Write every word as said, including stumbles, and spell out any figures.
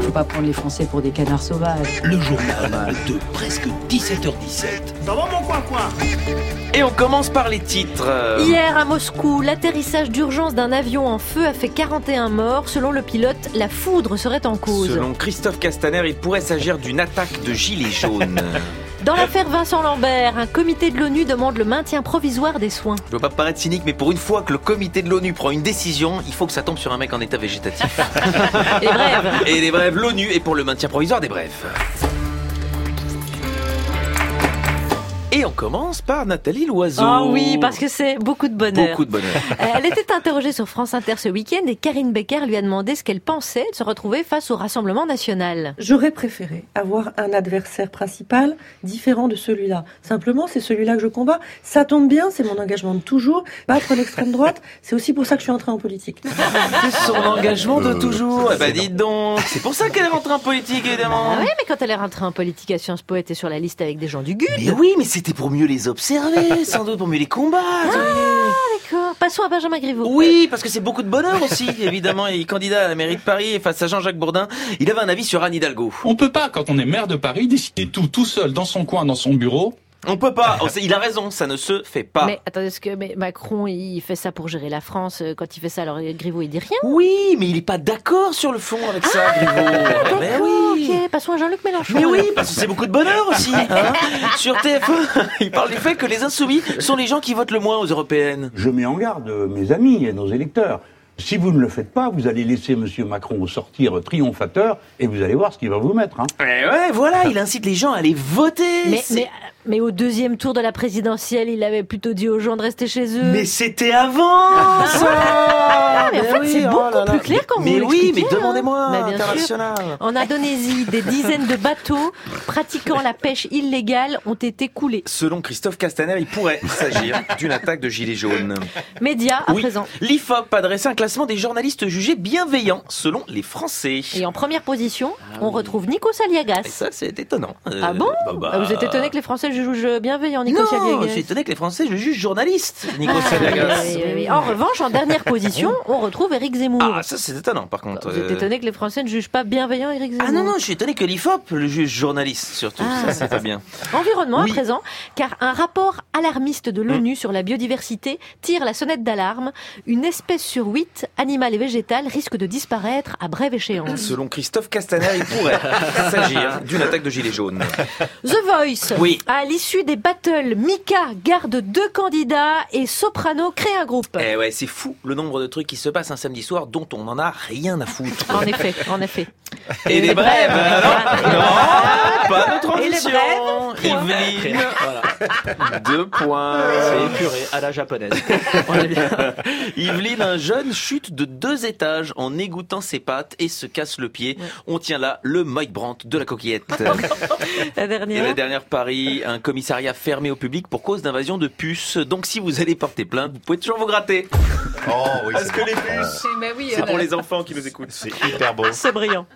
Faut pas prendre les Français pour des canards sauvages. Le journal de presque dix-sept heures dix-sept. Ça va mon coin-coin? Et on commence par les titres. Hier à Moscou, l'atterrissage d'urgence d'un avion en feu a fait quarante et un morts. Selon le pilote, la foudre serait en cause. Selon Christophe Castaner, il pourrait s'agir d'une attaque de gilets jaunes. Dans l'affaire Vincent Lambert, un comité de l'ONU demande le maintien provisoire des soins. Je veux pas paraître cynique, mais pour une fois que le comité de l'ONU prend une décision, il faut que ça tombe sur un mec en état végétatif. Les brèves. Et les brèves, l'ONU est pour le maintien provisoire des brèves. Et on commence par Nathalie Loiseau. Ah oh oui, parce que c'est beaucoup de bonheur. Beaucoup de bonheur. Elle était interrogée sur France Inter ce week-end et Karine Becker lui a demandé ce qu'elle pensait de se retrouver face au Rassemblement national. J'aurais préféré avoir un adversaire principal différent de celui-là. Simplement, c'est celui-là que je combats. Ça tombe bien, c'est mon engagement de toujours. Battre l'extrême droite, c'est aussi pour ça que je suis entrée en politique. C'est son engagement de toujours. Eh ben dites donc, c'est pour ça qu'elle est rentrée en politique, évidemment. Ah oui, mais quand elle est rentrée en politique à Sciences Po, elle était sur la liste avec des gens du G U D. Mais oui, mais c'était pour mieux les observer, sans doute pour mieux les combattre. Ah, d'accord. Passons à Benjamin Griveaux. Oui, parce que c'est beaucoup de bonheur aussi, évidemment. Il est candidat à la mairie de Paris et face à Jean-Jacques Bourdin, il avait un avis sur Anne Hidalgo. On peut pas, quand on est maire de Paris, décider tout, tout seul, dans son coin, dans son bureau. On peut pas. Il a raison, ça ne se fait pas. Mais attendez, est-ce que mais Macron, il fait ça pour gérer la France? Quand il fait ça, alors Griveaux, il dit rien? Oui, mais il est pas d'accord sur le fond avec ça, ah, Griveaux. D'accord, mais oui. ok. Passons à Jean-Luc Mélenchon. Mais oui, parce que c'est beaucoup de bonheur aussi. Hein. Sur T F un, il parle du fait que les insoumis sont les gens qui votent le moins aux européennes. Je mets en garde mes amis et nos électeurs. Si vous ne le faites pas, vous allez laisser M. Macron sortir triomphateur et vous allez voir ce qu'il va vous mettre. Hein. Et ouais, voilà, il incite les gens à aller voter. Mais, mais, mais au deuxième tour de la présidentielle, il avait plutôt dit aux gens de rester chez eux. Mais c'était avant ça. Ah, mais en fait, oui, c'est oh beaucoup là là. plus clair quand vous Mais oui, mais hein. demandez-moi, bah, international. Sûr. En Indonésie, des dizaines de bateaux pratiquant la pêche illégale ont été coulés. Selon Christophe Castaner, il pourrait s'agir d'une attaque de gilets jaunes. Média à oui. présent. L'I F O P a dressé un classement des journalistes jugés bienveillants selon les Français. Et en première position, ah, on oui. retrouve Nikos Aliagas. Et ça, c'est étonnant. Euh, ah bon bah, bah... Vous êtes étonné que les Français jugent bienveillants, Nikos non, Aliagas? Non, je suis étonné que les Français jugent journalistes, Nikos ah, Aliagas. Oui, oui, oui. En revanche, en dernière position, on retrouve Éric Zemmour. Ah, ça, c'est étonnant, par contre. Vous êtes étonné que les Français ne jugent pas bienveillant Éric Zemmour? Ah non, non, je suis étonné que l'I F O P le juge journaliste, surtout. Ah. Ça, c'est pas bien. Environnement oui. à présent, car un rapport alarmiste de l'ONU mmh. sur la biodiversité tire la sonnette d'alarme. Une espèce sur huit, animale et végétale, risque de disparaître à brève échéance. Selon Christophe Castaner, il pourrait s'agir d'une attaque de gilets jaunes. The Voice. Oui. À l'issue des battles, Mika garde deux candidats et Soprano crée un groupe. Eh ouais, c'est fou le nombre de trucs qui se passent un samedi soir dont on n'en a rien à foutre. En effet, en effet. Et, et les brèves, brèves. Non, non, pas de transition. Et les brèves, Yveline, voilà. Deux points. C'est épuré à la japonaise. Yveline, un jeune chute de deux étages en égouttant ses pattes et se casse le pied. Ouais. On tient là le Mike Brandt de la coquillette. La dernière. Et la dernière Paris, un commissariat fermé au public pour cause d'invasion de puces. Donc si vous allez porter plainte, vous pouvez toujours vous gratter. Oh oui. Parce que les puces, mais oui, c'est pour les enfants qui nous écoutent. C'est hyper beau. C'est brillant.